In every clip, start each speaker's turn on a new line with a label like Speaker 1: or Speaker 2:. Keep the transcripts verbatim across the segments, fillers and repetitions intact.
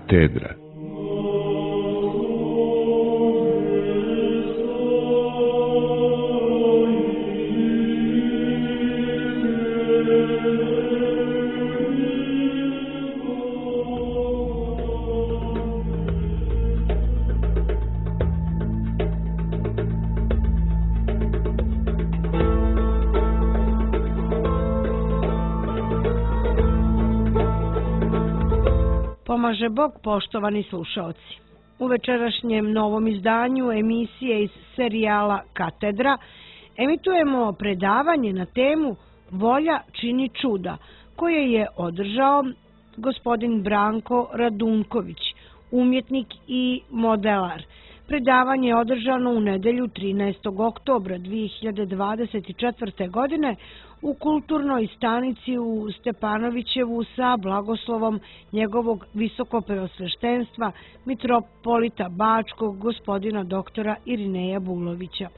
Speaker 1: Katedra.
Speaker 2: Pomaže Bog, poštovani slušaoci. U večerašnjem novom izdanju emisije iz serijala Katedra emitujemo predavanje na temu Volja čini čuda, koje je održao gospodin Branko Radunković, umjetnik i modelar. Predavanje je održano u nedelju trinaestog oktobra dve hiljade dvadeset četvrte. godine u kulturnoj stanici u Stepanovićevu sa blagoslovom njegovog visokopreosveštenstva mitropolita Bačkog gospodina doktora Irineja Bulovića.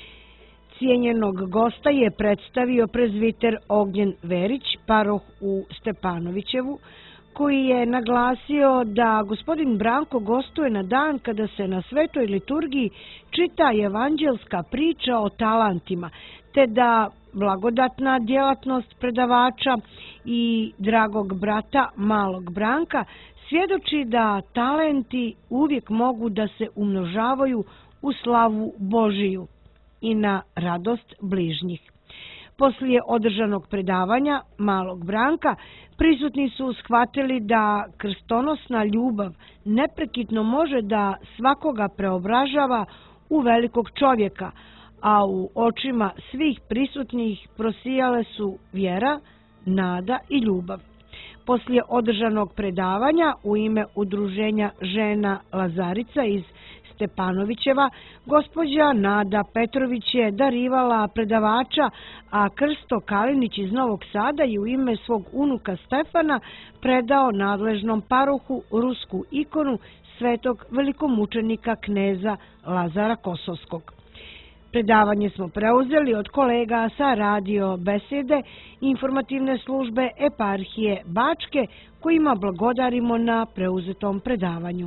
Speaker 2: Cijenjenog gosta je predstavio prezviter Ognjen Verić, paroh u Stepanovićevu, koji je naglasio da gospodin Branko gostuje na dan kada se na svetoj liturgiji čita evanđelska priča o talentima, te da blagodatna djelatnost predavača i dragog brata malog Branka svjedoči da talenti uvijek mogu da se umnožavaju u slavu Božiju i na radost bližnjih. Poslije održanog predavanja malog Branka prisutni su shvatili da krstonosna ljubav neprekidno može da svakoga preobražava u velikog čovjeka, a u očima svih prisutnih prosijale su vjera, nada i ljubav. Poslije održanog predavanja u ime Udruženja žena Lazarica iz Stepanovićeva, gospođa Nada Petrović je darivala predavača, a Krsto Kalinić iz Novog Sada je u ime svog unuka Stefana predao nadležnom parohu rusku ikonu svetog velikomučenika kneza Lazara Kosovskog. Predavanje smo preuzeli od kolega sa radio besede informativne službe eparhije Bačke, kojima blagodarimo na preuzetom predavanju.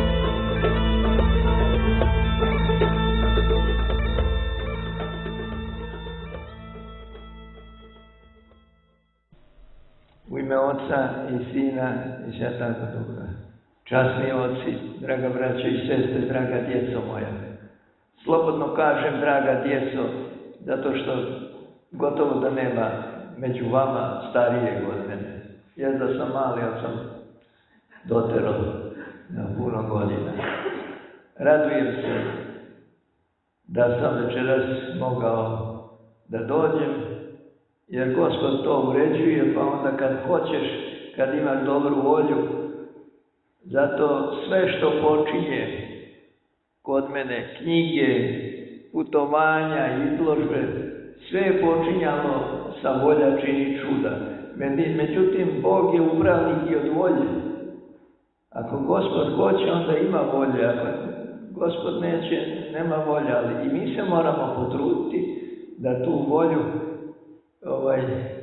Speaker 3: U ime Oca i Sina i Svetoga Duha. Časni oci, draga braćo i sestre, draga djeco moja. Slobodno kažem, draga djeco, zato što gotovo da nema među vama starijeg od mene. Ja da sam mali, ali sam doterao na puno godina. Radujem se da sam večeras mogao da dođem, jer Gospod to uređuje, pa onda kad hoćeš, kad imaš dobru volju, zato sve što počinje kod mene, knjige, putovanja, izložbe, sve je počinjalo sa volja čini čuda. Međutim, Bog je upravnik i od volje. Ako Gospod hoće, onda ima volje. Ako Gospod neće, nema volje. Ali i mi se moramo potruditi da tu volju ovaj,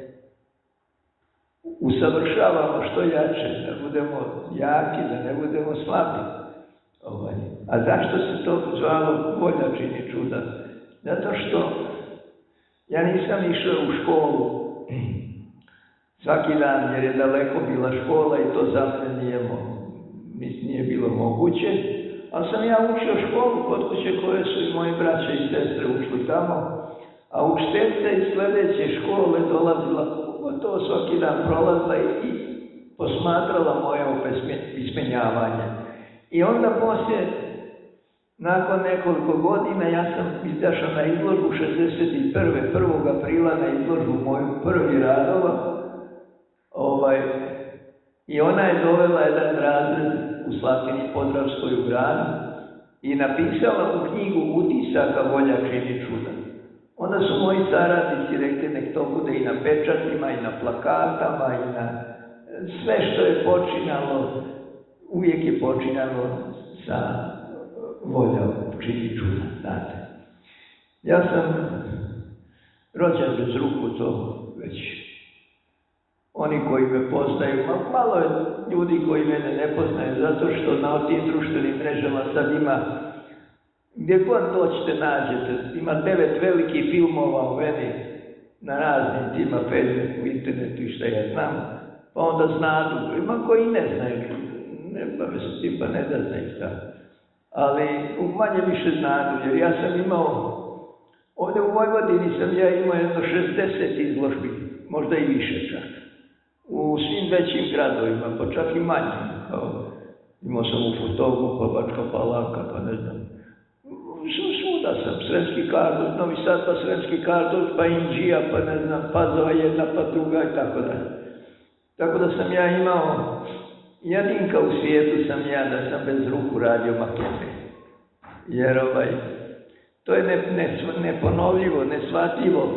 Speaker 3: usavršavamo što jače, da budemo jaki, da ne budemo slabi. Ovaj. A zašto se to zvalo volja čini čuda? Zato što ja nisam išao u školu svaki dan, jer je daleko bila škola i to za mene nije, nije bilo moguće. Ali sam ja učio školu kod kuće koje su i moji braće i sestre ušli tamo, a učiteljica iz sljedeće škole dolazila, gotovo svaki dan prolazila i posmatrala moje ismenjavanje. I onda poslije, nakon nekoliko godina, ja sam izašao na izložbu šezdeset prve. prvog aprila na izložbu moju prvi radova. Ovaj, I ona je dovela jedan razred u Slatini Podravskoj u gradu i napisala u knjigu utisaka volja čini čuda. Onda su moji saradnici rekli nek to bude i na pečatima, i na plakatama, i na sve što je počinalo, uvijek je počinalo sa voljom čini čuda. Znate. Ja sam rođen bez ruku, to već oni koji me poznaju, malo je ljudi koji mene ne poznaju, zato što na tim društvenim mrežama sad ima, gdje god doćete nađete, ima devet velikih filmova u meni, na raznim tima, Facebooku, internetu i šta ja znam, pa onda znadu, ima koji ne znaju, ne bave se tim, pa ne da znaju šta. Ali u manje više znadu, jer ja sam imao, ovdje u Vojvodini sam ja imao jedno šezdeset izložbi, možda i više čak. U svim većim gradovima, pa čak i manjim, kao imao sam u Futogu, pa Bačka Palanka, pa ne znam. Svuda sam, Sremski Karlovac, Novi Sad, pa Sremski Karlovac, pa Inđija, pa ne znam, Pazova jedna, pa druga i tako da. Tako da sam ja imao, jedinka u svijetu sam ja da sam bez ruku radio makete. Jer ovaj, to je ne, ne, neponovljivo, neshvatljivo.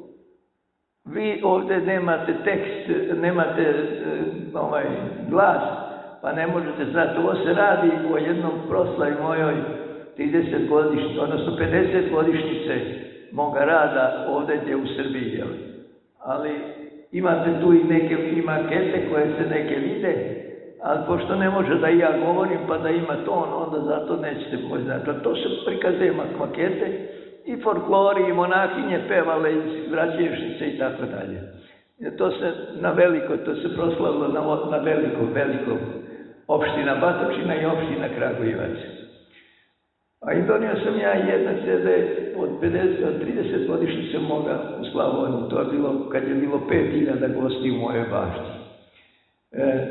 Speaker 3: Vi ovdje nemate tekst, nemate ovaj, glas, pa ne možete znati. Ovo se radi o jednom proslavi mojoj trideset godišnjice, odnosno pedeset godišnjice moga rada ovdje gdje u Srbiji. Jel? Ali imate tu i neke i makete koje se neke vide, ali pošto ne može da i ja govorim pa da ima ton, onda zato nećete moći znati. To su prikaze makete i folklori i monahinje pevale iz Vraćevšnice i tako dalje. To se na veliko, to se proslavilo na, na veliko, veliko opština Batočina i opština Kragujevac. A i donio sam ja jedna ce de od pedeset, od trideset godišnjice moga u Slavoniji. To je bilo kad je bilo pet hiljada gosti u mojoj bašti. E,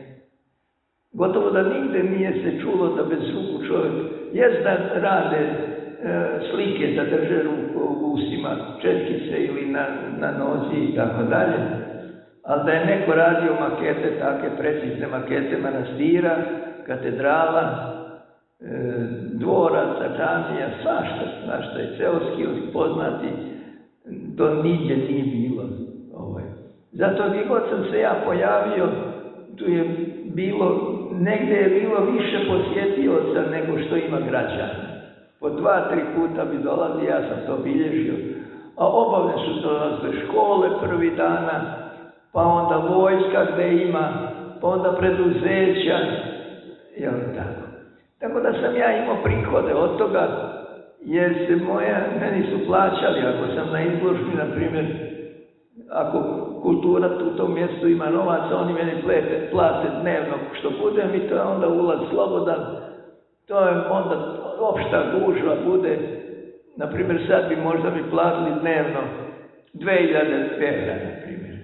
Speaker 3: gotovo da nigde nije se čulo da bez ruku čovjek, jest da rade e, slike, da drže ruku u usima, četkice ili na, na nozi i tako dalje, ali da je neko radio makete, take precizne makete manastira, katedrala, dvoraca, džamija, svašta, svašta i seoski poznati, to nigdje nije bilo. Ovaj. Zato gdje god sam se ja pojavio, tu je bilo, negdje je bilo više posjetioca nego što ima građana. Po dva, tri puta bi dolazi, ja sam to bilježio, a obavne su dolazile škole prvi dana, pa onda vojska gdje ima, pa onda preduzeća, jel tako. Tako da sam ja imao prihode od toga, jer se moja, meni su plaćali, ako sam na izložbi, na primjer, ako kultura u tom mjestu ima novaca, oni meni plate, plate dnevno što budem i to je onda ulaz slobodan, to je onda opšta gužva bude, na primjer sad bi možda mi platili dnevno dve hiljade evra, na primjer.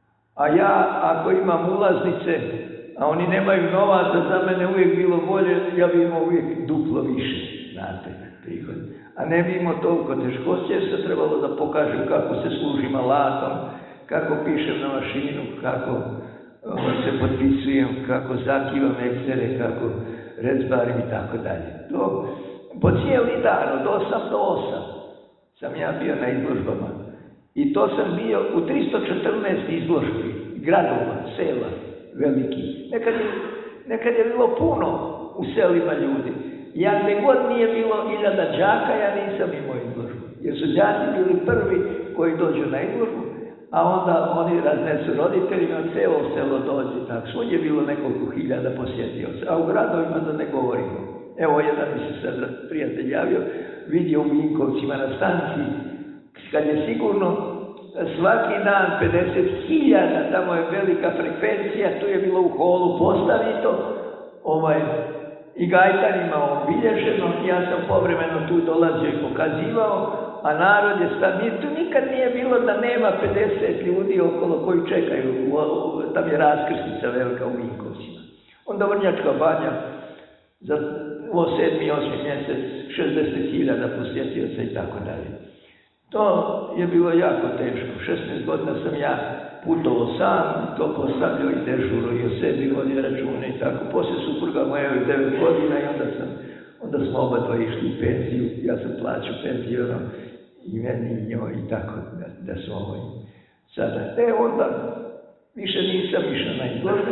Speaker 3: A ja, ako imam ulaznice, a oni nemaju novaca, za mene uvijek bilo bolje, ja bi imao uvijek duplo više, znate, prihod. A ne bi imao toliko teškoće, jer se trebalo da pokažem kako se služim alatom, kako pišem na mašinu, kako o, se potpisujem, kako zakivam eksere, kako rezbarim i tako dalje. To, po cijeli dan, od osam do osam, sam ja bio na izložbama. I to sam bio u tristo četrnaest izložbi, gradova, sela, veliki. Nekad je, nekad je bilo puno u selima ljudi. Ja gdje god nije bilo hiljada đaka, ja nisam imao izložbu. Jer su đaci bili prvi koji dođu na izložbu, a onda oni raznesu roditeljima, celo selo dođe. Tako, svoj je bilo nekoliko hiljada posjetioca, a u gradovima da ne govorimo. Evo, jedan mi se sad prijatelj javio, vidio u Vinkovcima na stanci, kad je sigurno svaki dan pedeset hiljada, tamo je velika frekvencija, tu je bilo u holu postavito, ovaj, i gajtanima obilježeno, ja sam povremeno tu dolazio i pokazivao, a narod je stav, tu nikad nije bilo da nema pedeset ljudi okolo koji čekaju, tam je raskrsnica velika u Vinkovcima. Onda Vrnjačka banja, za ovo sedmi, osmi mjesec, šezdeset hiljada posjetioca i tako dalje. To je bilo jako teško. šesnaest godina sam ja putovao sam, to postavljao i dežuro i o sebi vodio račune i tako. Poslije supruga moja je devet godina i onda, sam, onda smo oba dva išli u penziju. Ja sam plaćao penziju i meni i njoj i tako da, da su ovo sada. E onda više nisam išao na izložbe.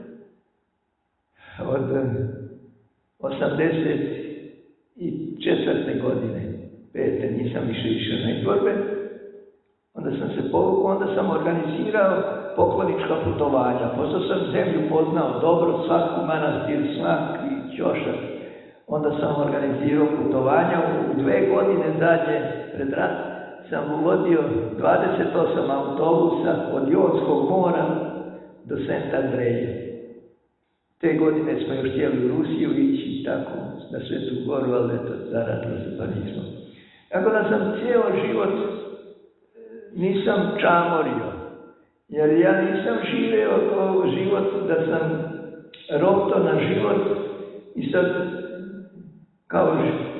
Speaker 3: Od osamdeset četvrte godine, pete, nisam više išao na izložbe. Onda sam se povukao, onda sam organizirao poklonička putovanja. Pošto sam zemlju poznao dobro, svaki manastir, svaki ćošak. Onda sam organizirao putovanja. U dve godine zadnje pred rat sam uvodio dvadeset osam autobusa od Jonskog mora do Sent Andreje. Te godine smo još htjeli u Rusiju ići tako na Svetu Goru, ali eto, zaradilo se pa nismo. Tako da sam cijelo život nisam čamorio, jer ja nisam živeo život da sam ropto na život i sad kao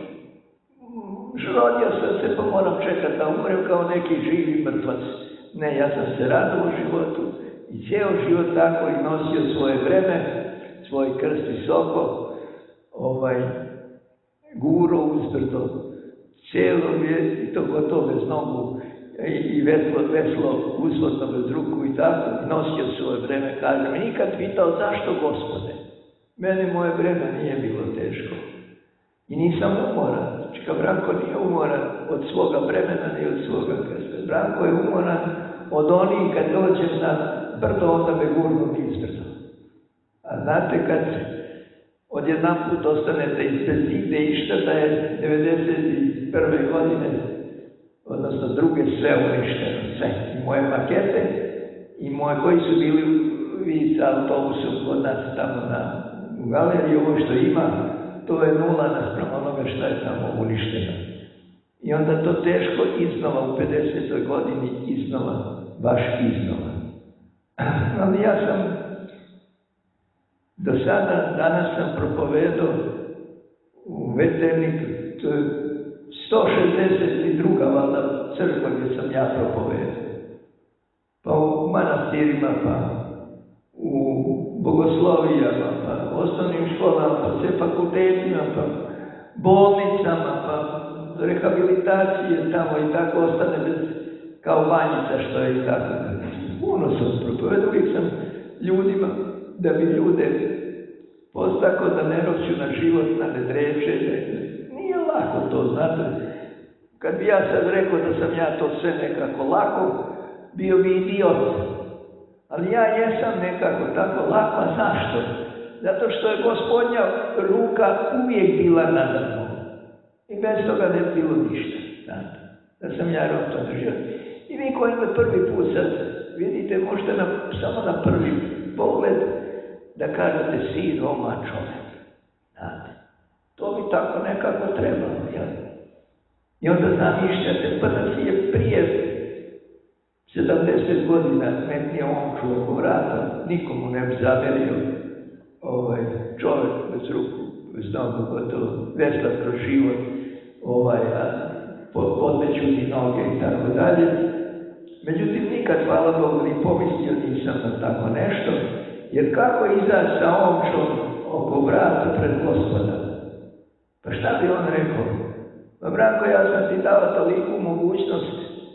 Speaker 3: rodio sam se pa moram čekati da umrem kao neki živi mrtvac. Ne, ja sam se radovao životu i cijelo život tako i nosio svoje vreme, svoj krst i soko, ovaj, guro uzbrdo, cijelo je i to gotovo bez nogu i veslo, veslo uzvodno bez ruku i tako, nosio svoje vreme, kažem, i nikad pitao zašto Gospode. Mene moje vreme nije bilo teško i nisam umoran. Čika Branko nije umoran od svoga vremena ni od svoga krsta. Branko je umoran od onih kad dođem na brdo, onda me gurnu izbrdo. A znate kad odjedan put ostanete ispred nigde išta da je devedeset prve godine, odnosno druge, sve uništeno, sve. I moje makete i moje koji su bili vi sa autobusom kod nas tamo na u galeriji, ovo što ima, to je nula naspram onoga što je tamo uništeno. I onda to teško iznova u pedesetoj godini, iznova, baš iznova. Ali ja sam do sada, danas sam propovedao u Veterniku, to je sto šezdeset druga valjda crkva gdje sam ja propovedao. Pa u manastirima, pa u bogoslovijama, pa osnovnim školama, pa sve fakultetima, pa bolnicama, pa rehabilitacije tamo i tako ostane bez, kao banjica što je i tako. Puno sam propovedao, uvijek sam ljudima, da bi ljude postako da ne roću na život, na nedreče. Nije lako to, znate. Kad bi ja sad rekao da sam ja to sve nekako lako, bio bi idiot. Ali ja jesam nekako tako lako, a zašto? Zato što je Gospodnja ruka uvijek bila nada mnom. I bez toga ne bi bilo ništa, znate. Da sam ja ropto na život. I vi koji me prvi put sad vidite, možete na, samo na prvi pogled da kažete sin oma čovjek. Znate, to bi tako nekako trebalo, jel? I onda zamišljate, pa da si je prije sedamdeset godina metnije omču oko vrata, nikomu ne bi zamerio ovaj, čovjek bez ruku, bez nogu, gotovo, vesla kroz život, ovaj, a podmeću ti noge i tako dalje. Međutim, nikad, hvala Bogu, ni pomislio nisam na tako nešto, jer kako izaći sa omčom oko vrata pred Gospoda? Pa šta bi on rekao? Pa Branko, ja sam ti dao toliku mogućnost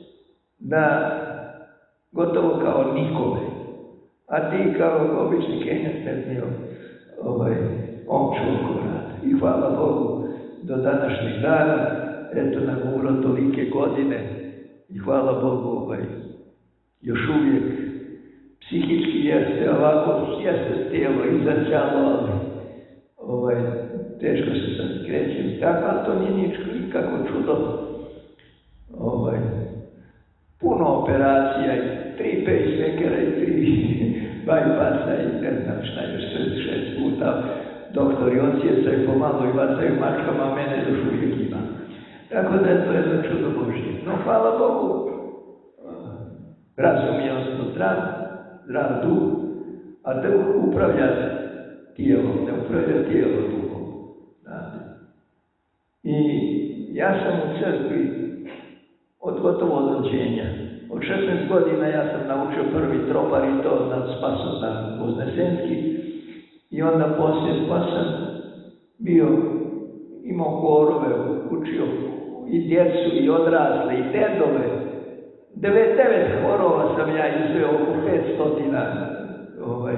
Speaker 3: da gotovo kao nikome, a ti kao obični Kenjac ne smio ovaj, omču oko vrata. I hvala Bogu, do današnjeg dana, eto nam umro tolike godine i hvala Bogu, ovaj, još uvijek psihički jeste, ovako jeste tijelo izađalo, ali ovaj, teško se sad krećem i tako, ali to nije ničko, nikako čudo. Ovaj, puno operacija, i tri pacemakera i tri bypassa i ne znam šta još sve šest puta. Doktori odsjecaju pomalo i vacaju mačkama, a mene još uvijek ima. Tako da je to jedno čudo Božje. No, hvala Bogu, razum je odnosno zdrav, zdrav duh, a duh upravlja tijelom, ne upravlja tijelo duhom. I ja sam u crkvi od gotovo od rođenja. Od šesnaest godina ja sam naučio prvi tropar i to na Spasodan Voznesenski. I onda poslije pa sam bio, imao horove, učio i djecu i odrasle i dedove. devet devet horova sam ja izveo, oko petstotina ovaj,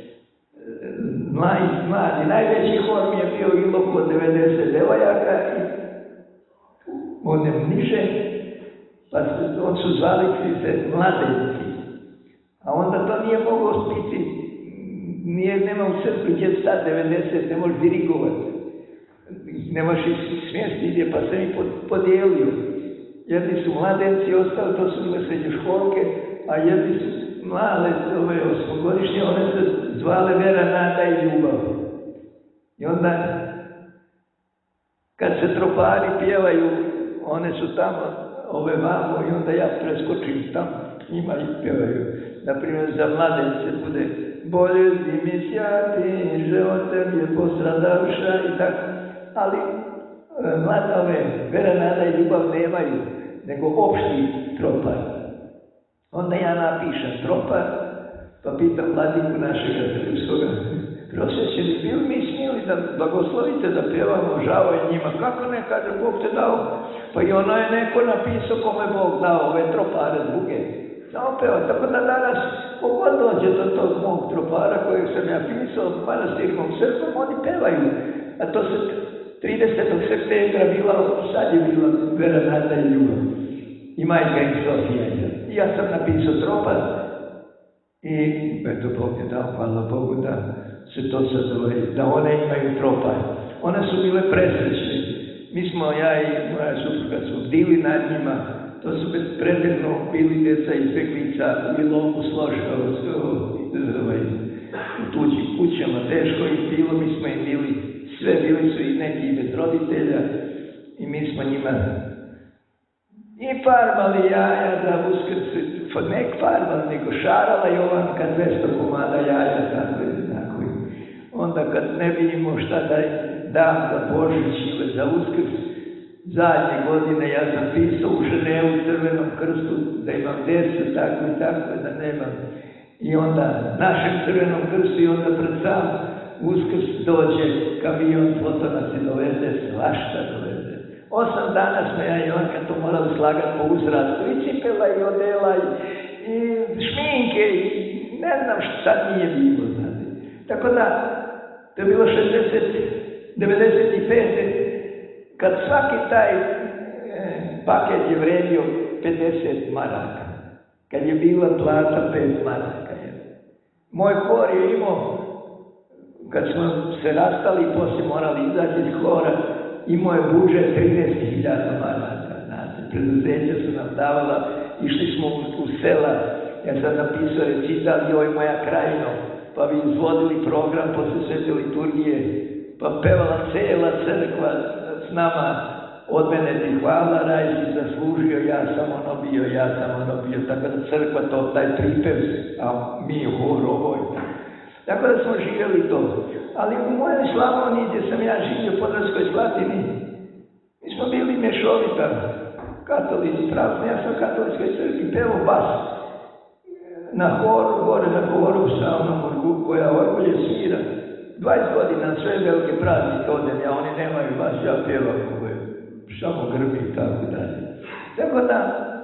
Speaker 3: mladi, mladi. Najveći hor mi je bio Iloko devedeset devojaka i onem niže, pa on su zvali se mladenci. A onda to nije moglo biti, nije, nema u crkvi gdje stati devedeset, ne možeš dirigovati. Ne možeš ih smjesti gdje, pa sam ih podijelio. Jedni su mladenci ostali, to su bile srednjoškolke, a jedni su male, ove osmogodišnje, one se zvale Vera, nada i ljubav. I onda, kad se tropari pjevaju, one su tamo, ove vamo, i onda ja preskočim tamo, njima i pjevaju. Naprimjer, za mladence bude bolesti mi sjati, životem je postradavša i tako. Ali mlada ove Vera, nada i ljubav nemaju, nego opšti tropar. Onda ja napišem tropar, pa pitam mladiku našega srpskoga, prosvećeni, bil mi smijeli da blagoslovite da pjevamo, žao je njima, kako ne, kaže, Bog te dao, pa i ono je neko napisao kome Bog dao ove tropare druge. Samo peva, tako da danas, kogod dođe do tog mog tropara kojeg sam ja pisao, manastirnom crkvom, oni pevaju. A to se tridesetog septembra bila, sad je bila Vera, nada i ljubav. I majka im Sofija. I ja sam napisao tropar. I eto, Bog je dao, hvala Bogu, da se to sad da one imaju tropar. One su bile presrećne. Mi smo, ja i moja supruga, su bdili nad njima. To su predivno bili djeca izbjeglica u Ilomu složkao u tuđim kućama, teško ih bilo, mi smo im bili, sve bili su i neki bez roditelja i mi smo njima i farmali jaja za Uskrs, ne farmali, nego šarala Jovanka dvjesto komada jaja, tako i tako. Onda kad ne vidimo šta da dam za Božić ili za Uskrs, zadnje godine ja sam pisao u Ženevu Crvenom krstu da imam djecu, tako i tako, da nemam. I onda našem Crvenom krstu i onda pred sam Uskrs dođe kamion, fotonac i doveze, svašta doveze. Osam dana smo ja i Jovanka to morali slagati po uzrastu, i cipela i odela i, i šminke i ne znam šta nije bilo, znate. Tako da, to je bilo šezdeset, devedeset pet. Kad svaki taj e, paket je vredio pedeset maraka, kad je bila plata pet maraka. Je. Moj hor je imao, kad smo se rastali i poslije morali izaći iz hora, imao je budžet trideset hiljada maraka. Znate, preduzeća su nam davala, išli smo u, u sela, ja sam napisao recital Joj moja krajino, pa bi izvodili program posle svete liturgije, pa pevala cela crkva s nama, od mene ti hvala, raj si zaslužio, ja sam ono bio, ja sam ono bio, tako da crkva to, taj pripev, a mi hor ovoj. Tako da smo živjeli to. Ali u mojoj Slavoniji, gdje sam ja živio u Podravskoj Slatini, mi smo bili mješovita, katolici, pravoslavni, ja sam u katoličkoj crkvi pevao bas. Na horu, gore na horu, sa onom orgu, koja orgulje svira. dvadeset godina, sve velike praznike odem, ja oni nemaju bas, ja pjevam koje, samo grbi i tako dalje. Tako da,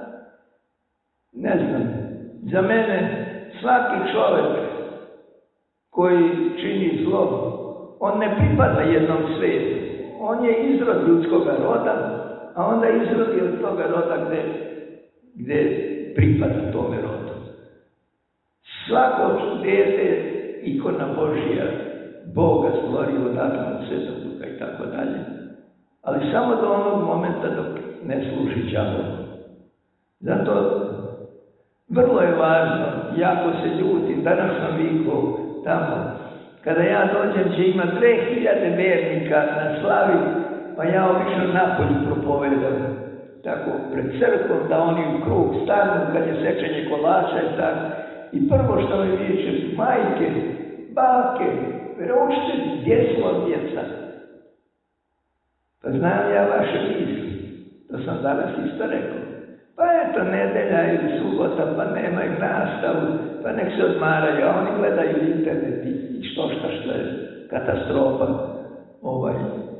Speaker 3: ne znam, za mene svaki čovjek koji čini zlo, on ne pripada jednom svijetu. On je izrod ljudskog roda, a onda izrod od toga roda gdje, gdje pripada tome rodu. Svako dijete ikona Božija, Boga stvorio od Atma, Svetog Duha i tako dalje. Ali samo do onog momenta dok ne služi đavolu. Zato vrlo je važno, jako se ljutim, danas sam vikao tamo, kada ja dođem će ima dve hiljade vernika na slavi, pa ja obično napolju propovedam, tako pred crkvom, da oni u krug stanu, kad je sečenje kolača i tako. I prvo što mi viče, majke, bake, veroučitelji, gdje smo djeca? Pa znam ja vaše misli, to sam danas isto rekao. Pa eto, nedelja ili subota, pa nemaju nastavu, pa nek se odmaraju, a oni gledaju internet i što šta što je katastrofa, ovaj,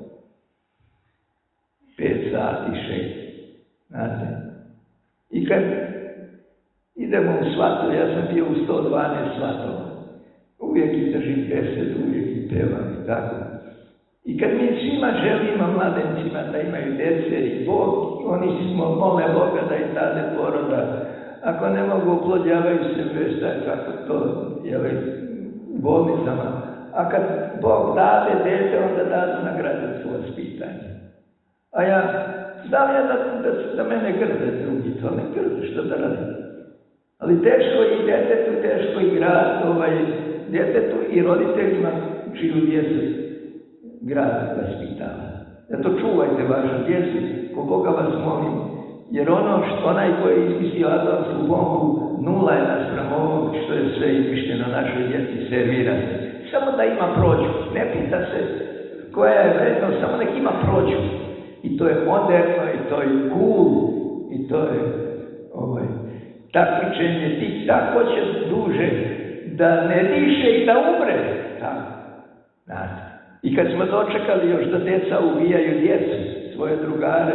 Speaker 3: pet sati, šest, znate. I kad idemo u svatu, ja sam bio u sto dvanaest svatova, uvijek i držim besedu, uvijek i pevam i tako. I kad mi svima želimo mladencima da imaju djece i Bog, oni smo mole Boga da im dade poroda. Ako ne mogu, oplodjavaju se bez taj kako to je u bolnicama. A kad Bog dade dete, onda dade nagradu su vaspitanje. A ja, znam ja da, da, da mene grde drugi, to ne grde, što da radim. Ali teško i djetetu, teško i grad, ovaj, djetetu i roditeljima čiju djecu grad vaspitava. Zato čuvajte vašu djecu, ko Boga vas molim, jer ono što onaj koji je izmislio atomsku bombu, nula je naspram ovog što je sve izmišljeno našoj djeci servira se. Samo da ima prođu, ne pita se koja je vrednost, samo nek ima prođu. I to je moderno, i to je cool, i to je ovaj, takmičenje, ti tako će duže da ne diše i da umre. Tako, znate. I kad smo dočekali još da djeca ubijaju djecu, svoje drugare,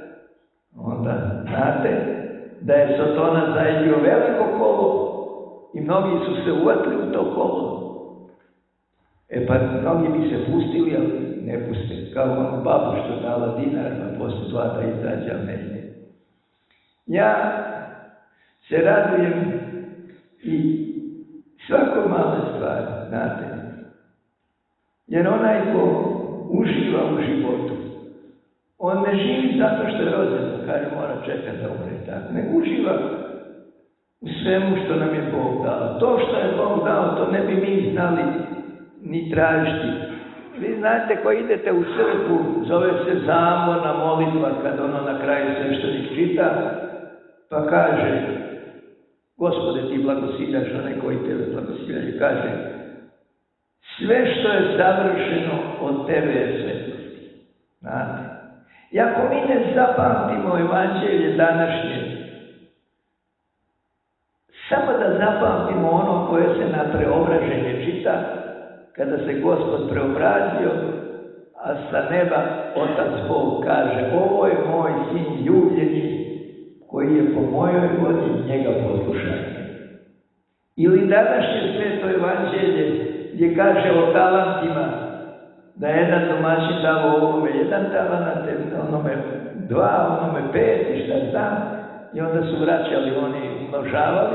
Speaker 3: onda znate da je Sotona zajedio veliko kolo i mnogi su se uvatili u to kolo. E pa mnogi bi se pustili, ali ne puste, kao onu babu što dala dinar, pa poslije dva da izađa mene. Ja se radujem i svako male stvari, znate, jer onaj ko uživa u životu, on ne živi zato što je rođen, kaže mora čekati da umre, tako, ne uživa u svemu što nam je Bog dao. To što je Bog dao, to ne bi mi znali ni tražiti. Vi znate, ko idete u crkvu, zove se zamorna molitva, kad ono na kraju sveštenik čita, pa kaže, Gospode, ti blagosiljaš, onaj koji tebe blagosiljaju, kaže, sve što je završeno od tebe je svetosti. Znate? I ako mi ne zapamtimo evanđelje današnje, samo da zapamtimo ono koje se na preobraženje čita, kada se Gospod preobrazio, a sa neba Otac Bog kaže, ovo je moj sin ljubljeni, koji je po mojoj volji, njega poslušajte. Ili današnje sveto evanđelje, gdje kaže o talentima, da je jedan domaćin dao ovome jedan talenat, onome dva, onome pet i šta znam, i onda su vraćali, oni umnožavali.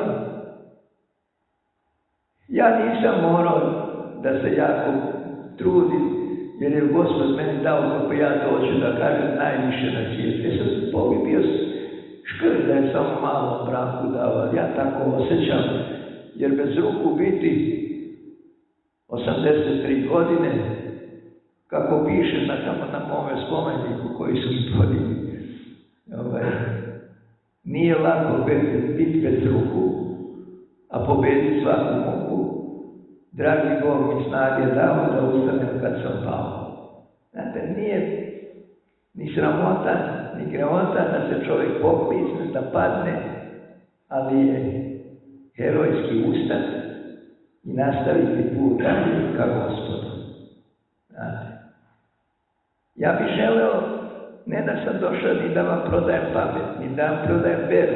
Speaker 3: Ja nisam morao da se jako trudim, jer je Gospod meni dao kako ja to hoću da kažem najviše na svijetu. Ja sam Bog je bio škrt da je samo malo Branku dao, ja tako osjećam, jer bez ruku biti osamdeset tri godine, kako piše na, na mome spomeniku koji su mi podigli. Ovaj, nije lako biti bez ruku, a pobediti svaku mogu. Dragi Bog mi snage dao da ustanem kad sam pao. Znate, nije ni sramota, ni gremota da se čovjek poklizne, da padne, ali je herojski ustat i nastaviti put dalje ka Gospodu. Znate, ja bih želeo, ne da sam došao ni da vam prodajem pamet, ni da vam prodajem veru,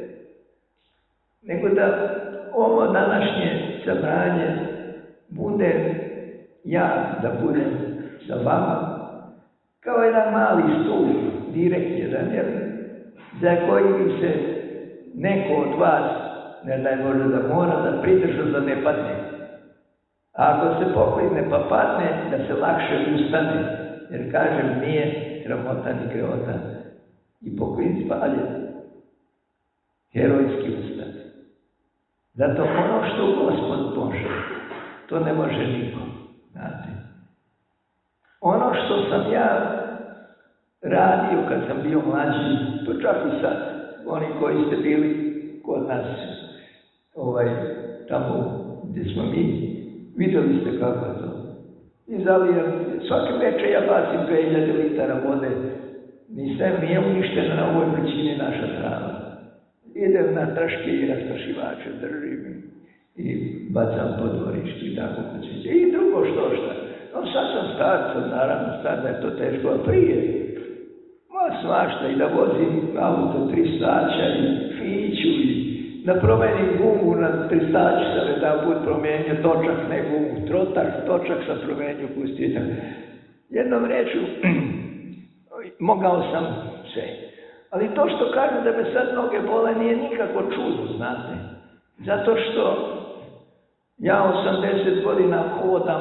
Speaker 3: nego da ovo današnje sabranje bude ja, da budem sa vama, kao jedan mali stup, direkt jedan, jer za koji bi se neko od vas, ne daj Bože da mora, da pridrža da ne padne. A ako se poklizne pa padne, da se lakše ustane, jer kažem, nije sramota ni greota i poklizne palje, herojski ustane. Zato ono što Gospod može, to ne može niko, znate. Ono što sam ja radio kad sam bio mlađi, to čak i sad, oni koji ste bili kod nas, ovaj, tamo gdje smo mi, vidjeli ste kako je to. I zalijem, svake večer ja bacim dve hiljade litara vode, nisam, nije uništena na ovoj vrućini naša trava. Idem na trške i raspršivače, držim i bacam po dvorištu i tako kućiće. I drugo što šta. No sad sam starca, naravno sad je to teško, a prije. Ma svašta i da vozim auto tristača i fiću i da promenim gumu na tristaču, sam jedan put promenio točak, ne gumu, trotak, točak sam promenio, pustio. Jednom rečju, mogao sam sve. Ali to što kažu da me sad noge bole nije nikako čudo, znate. Zato što ja osamdeset godina hodam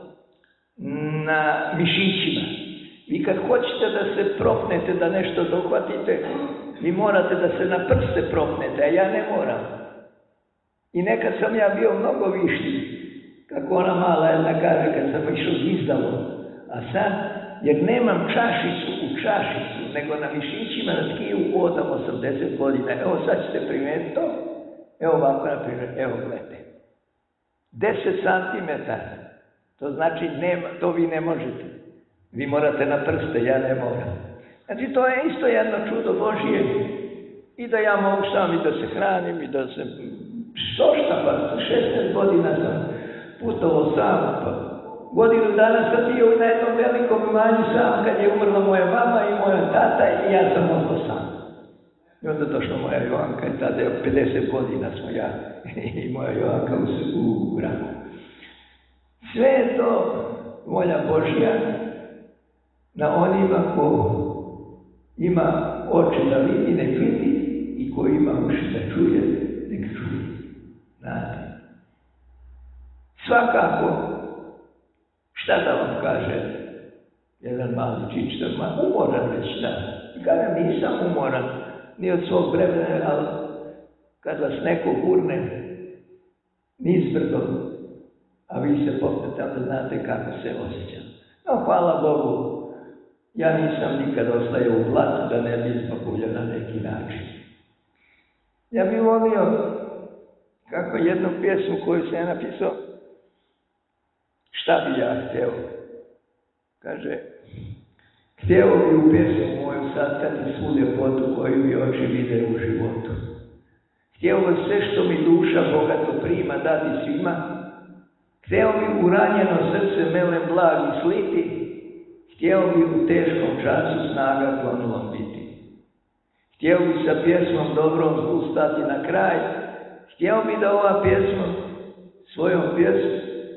Speaker 3: na mišićima. Vi kad hoćete da se propnete, da nešto dohvatite, vi morate da se na prste propnete, a ja ne moram. I nekad sam ja bio mnogo višlji, kako ona mala jedna kaže, kad sam išao izdalo. A sad, jer nemam čašicu u čašicu, nego na mišićima na tkiju hodam osamdeset godina. Evo sad ćete primijetiti to. Evo ovako, na primjer, evo gledajte. deset santimetara. To znači, nema, to vi ne možete. Vi morate na prste, ja ne moram. Znači, to je isto jedno čudo Božije. I da ja mogu sam i da se hranim i da se... Što šta, pa šesnaest godina sam putovao sam, pa godinu dana sam bio na jednom velikom imanju sam kad je umrla moja mama i moja tata i ja sam ostao sam. I onda došla moja Joanka i tada je pedeset godina smo ja i moja Joanka u, u braku. Sve je to volja Božja na onima ko ima oči da vidi, nek vidi, i ko ima uši da čuje, nek čuje. Znate. Svakako, šta da vam kaže jedan mali čičar, ma umoran već da. I kada nisam umoran, ni od svog vremena, ali kad vas neko gurne nizbrdo, a vi se popnete, onda znate kako se osjećam. No, hvala Bogu, ja nisam nikad ostajao u blatu da ne bi izbakulja na neki način. Ja bih volio, kako jednu pjesmu koju sam ja napisao, šta bi ja hteo? Kaže, hteo bi u pjesmu moju satkati svu ljepotu koju mi oči vide u životu. Hteo bi sve što mi duša bogato prima dati svima. Hteo bi u ranjeno srce melem blagi sliti. Hteo bi u teškom času snaga klonulom biti. Hteo bi sa pjesmom dobrom zlu stati na kraj. Hteo bi da ova pjesma, svojom pjesmom,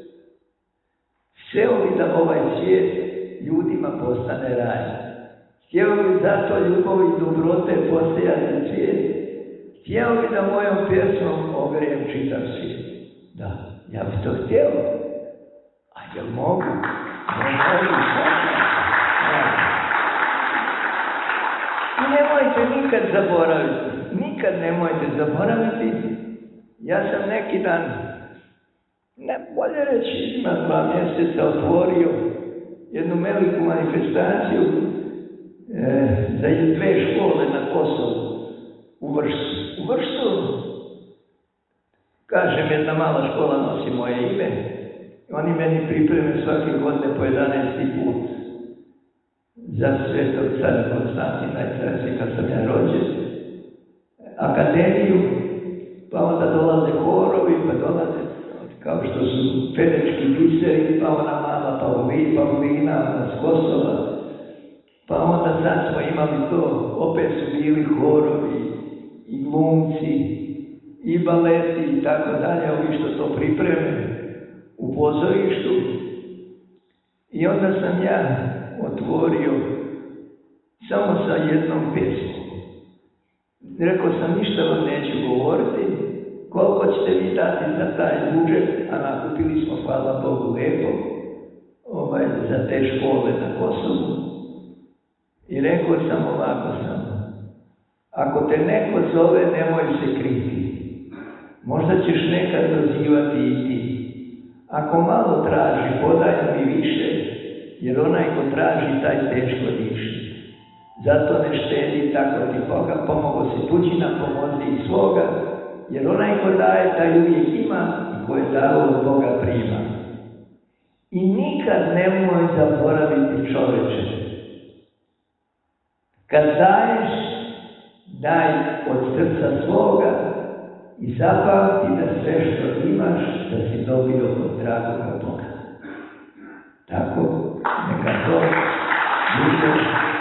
Speaker 3: hteo bi da ovaj svijet ljudima postane raj. Hteo bi zato ljubav i dobrote postajati svijet. Hteo bi da mojom pjesmom ogrejem čitav svijet. Da, ja bi to htio. A jel mogu? Ne mogu. I nemojte nikad zaboraviti. Nikad nemojte zaboraviti. Ja sam neki dan, ne bolje reći, ima dva mjeseca otvorio jednu veliku manifestaciju e, za dve škole na Kosovu u Vršcu. U Vršcu, kažem, jedna mala škola nosi moje ime. Oni meni pripreme svake godine po jedanaesti put za Svetog cara Konstantina i Crnci kad sam ja rođen. Akademiju, pa onda dolaze horovi, pa dolaze kao što su Fenečki biseri, pa ona mala Paulina, Paulina s Kosova, pa onda sad smo imali to, opet su bili horovi i glumci i baleti i tako dalje, ovi što to pripreme u pozorištu. I onda sam ja otvorio samo sa jednom pjesmom. Rekao sam, ništa vam neću govoriti, koliko ćete vi dati za taj budžet, a nakupili smo, hvala Bogu, lepo, ovaj, za te škole na Kosovu. I rekao sam ovako samo, ako te neko zove, nemoj se kriti. Možda ćeš nekad dozivati i ti. Ako malo traži, podaj mi više, jer onaj ko traži, taj teško diše. Zato ne štedi, tako ti Boga, pomogo si tuđina, pomozi i svoga, jer onaj ko daje, taj uvijek ima i ko je dao od Boga prima. I nikad nemoj zaboraviti čoveče. Kad daješ, daj od srca svoga i zapamti da sve što imaš, da si dobio od dragoga Boga. Tako, neka to bude.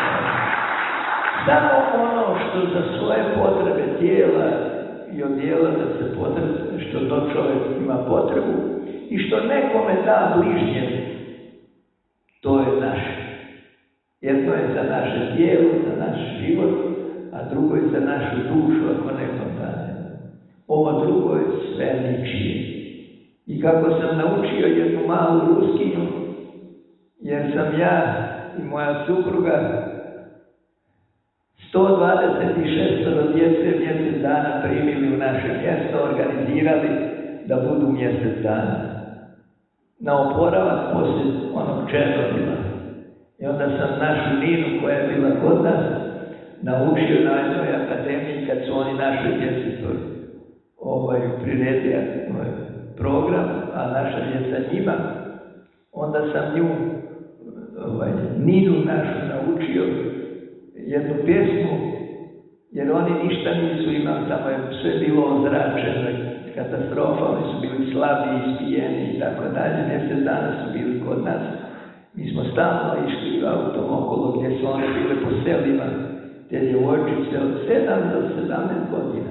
Speaker 3: Samo ono što za svoje potrebe tijela i odjela da se potrebe, što to čovjek ima potrebu i što nekome da bližnje, to je naše. Jedno je za naše tijelo, za naš život, a drugo je za našu dušu, ako ne podane. Ovo drugo je sve ničije. I kako sam naučio jednu malu Ruskinju, jer sam ja i moja supruga sto dvadeset šest djece mjesec dana primili u naše mjesto, organizirali da budu mjesec dana. Na oporavak poslije onog Černobila. I onda sam našu Ninu, koja je bila kod nas, naučio na jednoj akademiji, kad su oni našoj djeci to ovaj, priredili ovaj, program, a naša djeca njima, onda sam nju, ovaj, Ninu našu naučio jednu pjesmu, jer oni ništa nisu imali, tamo je sve bilo ozračeno, katastrofa, oni su bili slabi, ispijeni i tako dalje, mjesec dana su bili kod nas. Mi smo stalno išli autom okolo gdje su one bile po selima, te djevojčice od sedam do sedamnaest godina.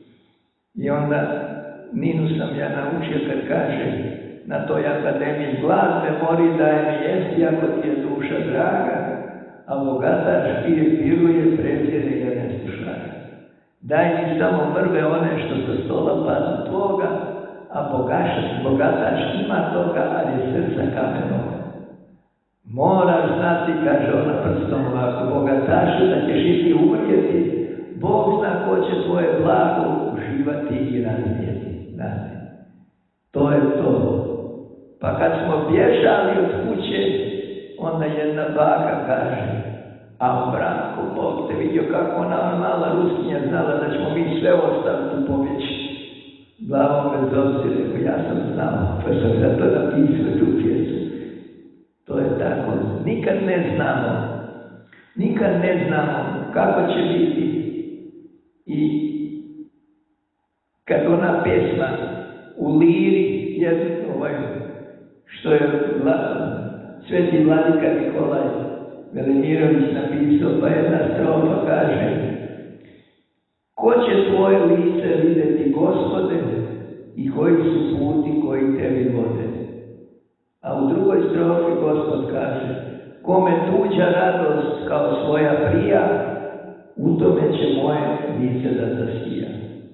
Speaker 3: I onda Ninu sam ja naučio kad kaže na toj akademiji: glad me mori daje mi jesti ako ti je duša draga, a bogataš pije piruje, pretjere ga ne slušaja. Daj mi samo mrve one što sa stola padnu tvoga, a bogaš, bogataš ima toga, ali je srca kamenoga. Moraš znati, kaže ona prstom ovako, bogatašu, da ćeš i ti umrijeti, Bog zna ko će tvoje blago uživati i razvijeti. Znate, to je to. Pa kad smo bježali od kuće, onda jedna baka kaže: a Branko, Bog te vidio kako ona mala Ruskinja znala da ćemo mi sve ostaviti u pobjeći. Glavom bez obzira, rekao, ja sam znao, pa sam zato napisao tu pjesmu. To je tako. Nikad ne znamo, nikad ne znamo kako će biti. I kad ona pjesma u liri, je, ovaj, što je Sveti Vladika Nikolaj Velimirović napisao, pa jedna strofa kaže: ko će tvoje lice vidjeti, Gospode, i koji su puti koji tebi vode? A u drugoj strofi Gospod kaže: kome tuđa radost kao svoja prija, u tome će moje lice da zasija.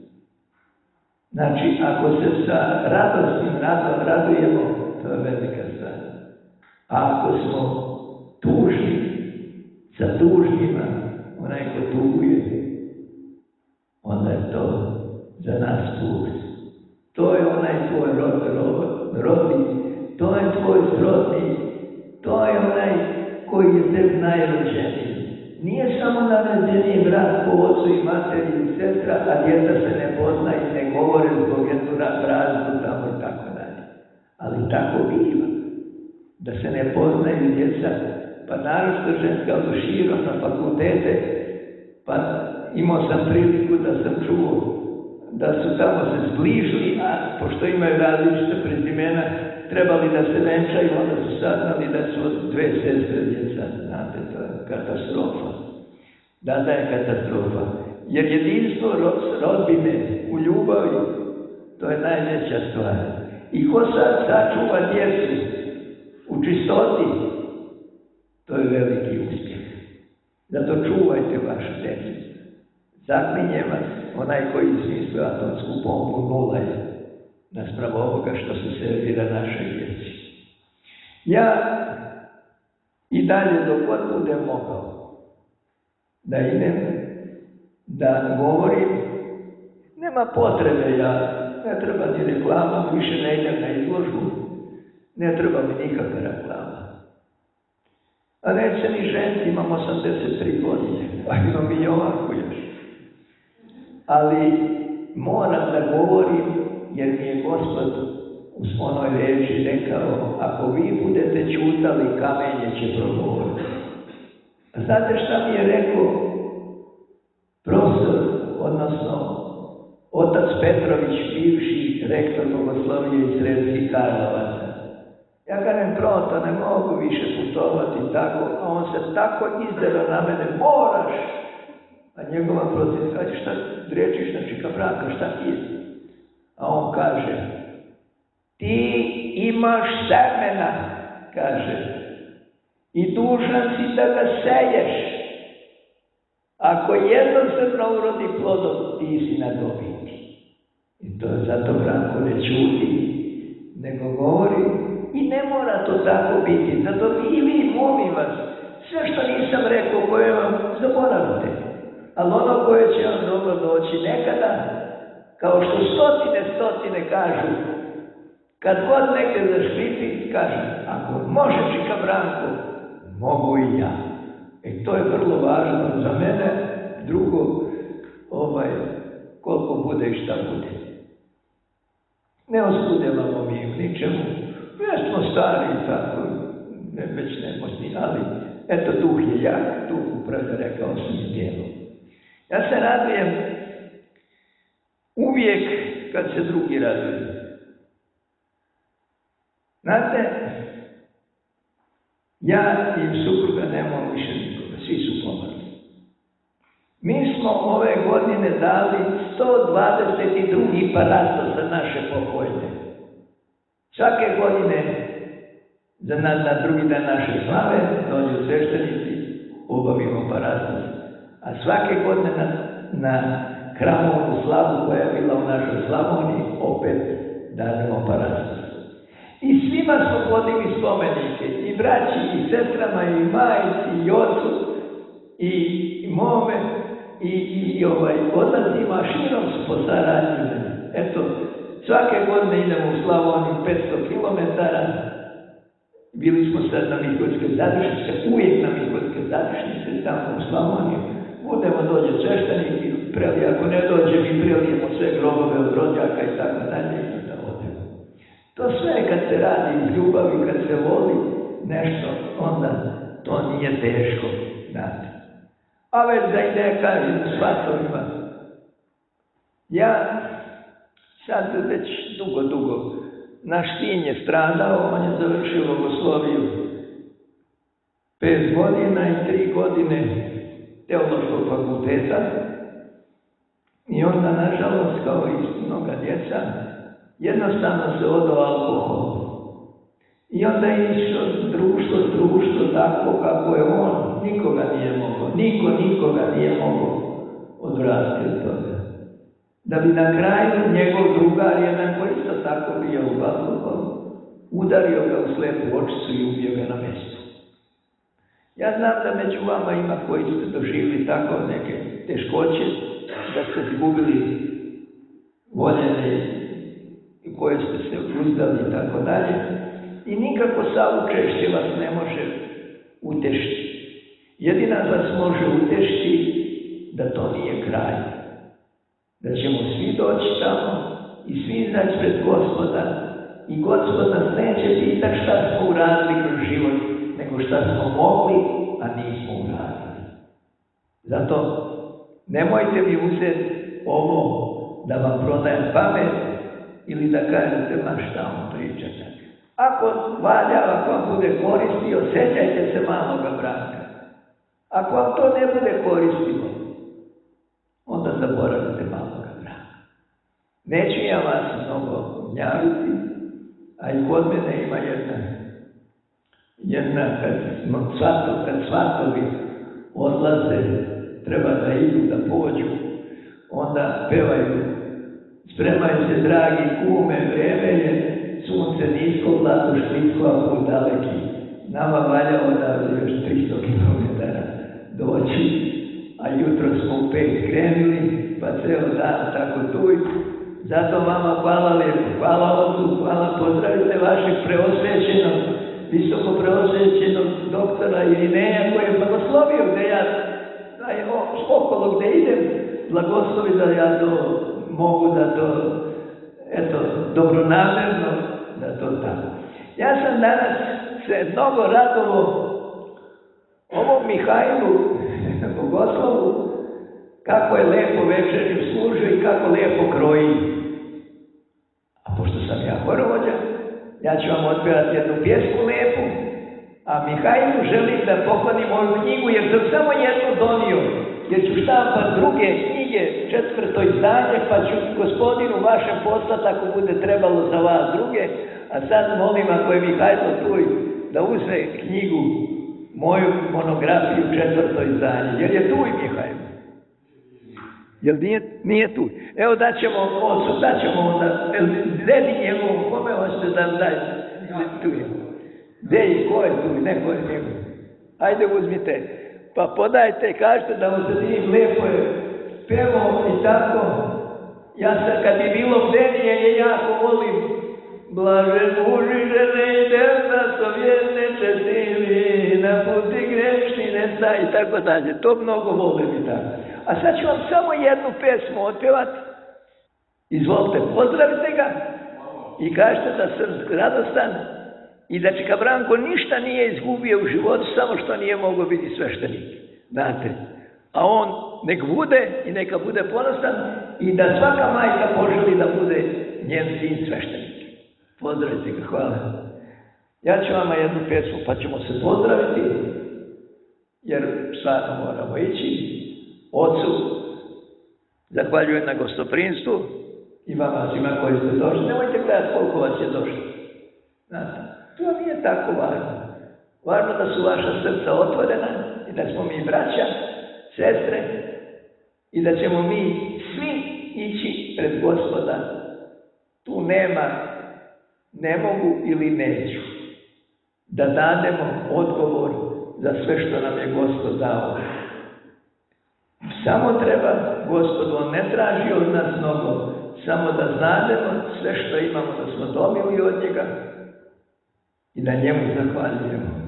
Speaker 3: Znači, ako se sa radostim radom radujemo, to je velika stvar. A ako smo tužni, sa tužnjima, onaj ko tuguje, onda je to za nas put. To je onaj tvoj rod, rod, rodni, to je tvoj srodni, to je onaj koji je tebi najrođeniji. Nije samo narođeniji brat po ocu i materi i sestra, a djeca se ne pozna i ne govore zbog jednu praznu tamo i tako dalje. Ali tako biva. Da se ne poznaju djeca, pa naročito ženska širom na fakultete, pa imao sam priliku da sam čuo da su tamo se zbližili, a pošto imaju različite prezimena, trebali da se venčaju, onda su saznali da su dve sestre djeca. Znate, to je katastrofa. Da, da je katastrofa. Jer jedinstvo rodbine u ljubavi, to je najveća stvar. I ko sad sačuva djecu u čistoti, to je veliki uspjeh. Zato čuvajte vašu djecu. Zaklinjem vas, onaj koji izmislio atomsku bombu, nula je naspram ovoga što se servira našoj djeci. Ja i dalje dok god budem mogao da idem, da govorim, nema potrebe, ja ne treba ni reklama, više ne idem na izložbu, ne treba mi nikakva reklama. A neće ni ženci, imam osamdeset tri godine, a imam i ovako još. Ali moram da govorim, jer mi je Gospod u svojoj reči rekao: ako vi budete ćutali, kamenje će progovoriti. A znate šta mi je rekao profesor, odnosno otac Petrović, bivši rektor bogoslovije iz Sremskih Karlovaca? Ja kažem, proto, ne mogu više putovati tako, a on se tako izdero na mene: moraš! A njegova protiv kaže: šta drečiš na čika vraka, šta ti je? A on kaže: ti imaš semena, kaže, i dužan si da ga seješ. Ako jedno zrno urodi plodom, ti si na dobiti. I to je zato Branko ne čuti, nego govori i ne mora to tako biti. Zato i vi, molim vas, sve što nisam rekao koje vam zaboravite. Ali ono koje će vam dobro doći nekada, kao što stotine, stotine kažu, kad god negdje zaškripi, kažu, ako može čika Branko, mogu i ja. E to je vrlo važno za mene, drugo, ovaj, koliko bude i šta bude. Ne oskudevamo mi u ničemu, mi smo stari i tako, ne, već nemoćni, ali eto duh je jak, duh upravlja, rekao sam i djelo. Ja se radujem uvijek kad se drugi raduju. Znate, ja i supruga nemamo više nikoga, svi su pomrli. Mi smo ove godine dali sto dvadeset dva parasto za naše pokojne. Svake godine, za na, na drugi dan naše slave, dođu sveštenici, obavimo parasto. A svake godine na, na hramovu slavu koja je bila u našoj Slavoniji, opet dademo parasto. I svima smo podigli spomenike, i braći, i sestrama, i majici, i ocu, i, i mome, i, i, i ovaj, odlazima širom po Saranju. Eto, svake godine idemo u Slavoniju petsto kilometara, bili smo sad na Miholjske Zadušnice, uvijek na Miholjske Zadušnice, tamo u Slavoniju. Budemo dođe sveštenik i preli, ako ne dođe, mi prelijemo sve grobove od rođaka i tako dalje. To sve kad se radi iz ljubavi, kad se voli nešto, onda to nije teško, znate. A već da ide, kažem, u svatovima. Ja sad već dugo, dugo, naš sin je stradao, on je završio bogosloviju pet godina i tri godine teološkog fakulteta. I onda, nažalost, kao i mnoga djeca, jednostavno se odao alkoholu. I onda je išao društvo, društvo tako kako je on, nikoga nije mogao, niko nikoga nije mogao odvratiti od toga. Da bi na kraju njegov drugar, jedan koji isto tako bio u alkoholu, udario ga u slepu očicu i ubio ga na mjestu. Ja znam da među vama ima koji ste doživjeli tako neke teškoće, da ste izgubili voljene i koje ste se uzdali i tako dalje. I nikako samo učešće vas ne može utešiti. Jedina vas može utešiti da to nije kraj. Da ćemo svi doći tamo i svi izaći pred Gospoda i Gospod nas neće pitati šta smo uradili kroz život, nego šta smo mogli, a nismo uradili. Zato nemojte mi uzeti ovo da vam prodajem pamet ili da kažete ma šta on priča. Ako valja, ako vam bude koristio, sjećajte se maloga Branka. Ako vam to ne bude koristilo, onda zaboravite maloga Branka. Neću ja vas mnogo gnjaviti, a i kod mene ima jedna, jedna kad, svato, kad svatovi odlaze, treba da idu, da pođu, onda pevaju, spremaju se dragi kume, vreme je, sunce nisko, blato šklinsko, a put daleki. Nama valja odavde još tristo kilometara doći, a jutro smo u pet krenuli, pa ceo dan tako tuj. Zato vama hvala lijepo, hvala ocu, hvala, pozdravite vašeg preosvećenog, visoko preosvećenog doktora Irineja koji je blagoslovio gde ja, da je okolo gde idem, blagoslovi da ja to mogu, da to, eto, dobronamerno, da to tako. Ja sam danas se mnogo radovao ovom Mihajlu Bogoslovu, kako je lepo večernju služio i kako lepo kroji. A pošto sam ja horovođa, ja ću vam otpevati jednu pjesmu lepu, a Mihajlu želim da poklonim moju knjigu, jer sam samo jednu donio, jer ću štampat druge knjige, četvrto izdanje, pa ću gospodinu vašem poslati ako bude trebalo za vas druge, a sad molim ako je Mihajlo tu da uzme knjigu moju monografiju četvrto izdanje, jer je tu i Mihajlo. Jel nije, nije tu? Evo daćemo ocu, daćemo onda, dedi njegovom, kome hoćete da dajte? Tu je. Gde je, ko je tu, neko je njegov. Ajde uzmite, pa podajte, kažete da vam se divim, lepo je pevao i tako. Ja sam, kad je bilo bdenije, jako volim. Blaže muži, žene i djeca, sovjetne čestili, na puti grešni ne sta i tako dalje. To mnogo volim i tako. A sad ću vam samo jednu pesmu otpevati. Izvolite, pozdravite ga i kažete da sam radostan i da Čika Branko ništa nije izgubio u životu, samo što nije mogao biti sveštenik. Znate, a on nek bude i neka bude ponosan i da svaka majka poželi da bude njen sin sveštenik. Pozdravite ga, hvala. Ja ću vama jednu pesmu pa ćemo se pozdraviti, jer stvarno moramo ići. Ocu, zahvaljujem na gostoprinstvu i vama svima koji ste došli. Nemojte gledati koliko vas je došlo. Znate, to nije tako važno. Važno da su vaša srca otvorena i da smo mi braća, sestre i da ćemo mi svi ići pred Gospoda. Tu nema ne mogu ili neću. Da dademo odgovor za sve što nam je Gospod dao. Samo treba, Gospod, on ne traži od nas mnogo, samo da znademo sve što imamo, da smo dobili od njega i da njemu zahvaljujemo.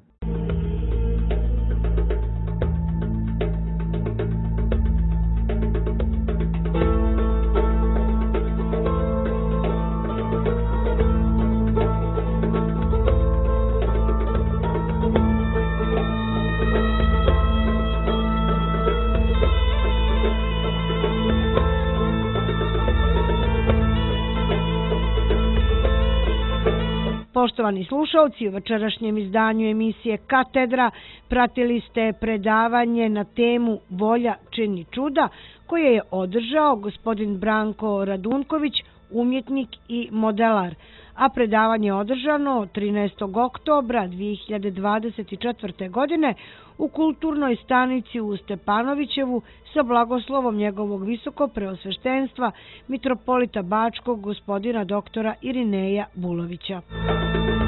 Speaker 2: Poštovani slušalci, u večerašnjem izdanju emisije Katedra pratili ste predavanje na temu Volja čini čuda, koje je održao gospodin Branko Radunković, umjetnik i modelar, a predavanje je održano trinaestog oktobra dve hiljade dvadeset četvrte. godine u kulturnoj stanici u Stepanovićevu sa blagoslovom njegovog visoko preosveštenstva mitropolita Bačkog gospodina doktora Irineja Bulovića.